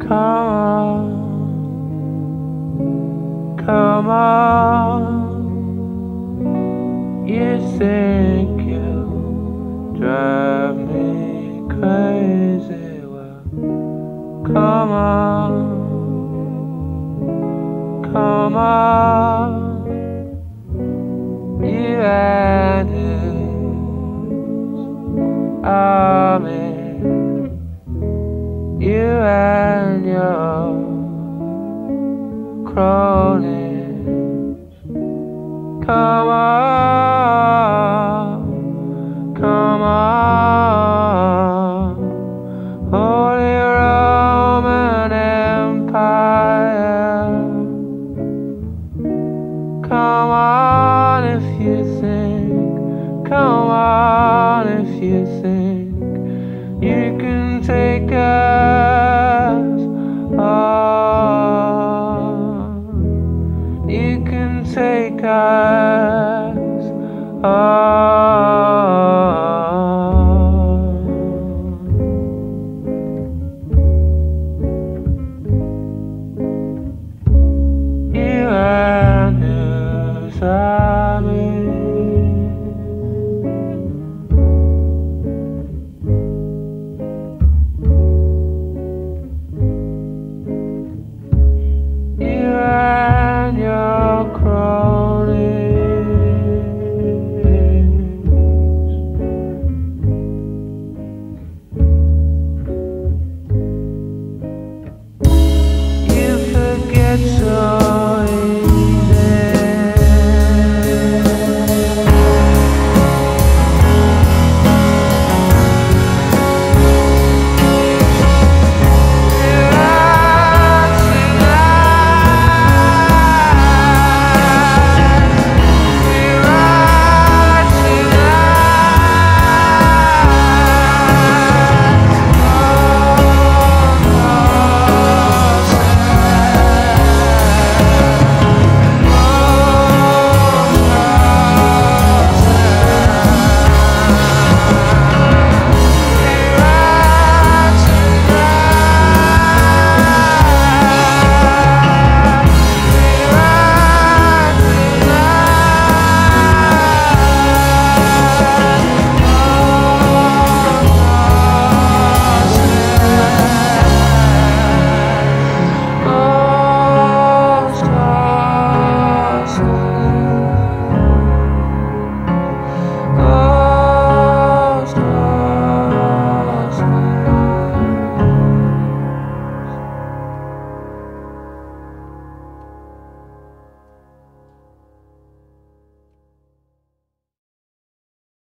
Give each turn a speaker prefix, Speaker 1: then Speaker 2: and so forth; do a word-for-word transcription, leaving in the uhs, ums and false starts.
Speaker 1: Come on, come on. You think you drive me crazy? Well, come on, come on. You and his army, you and your cronies. Come on, come on. Holy Roman Empire. Come on if you think, come on if you think you can take us.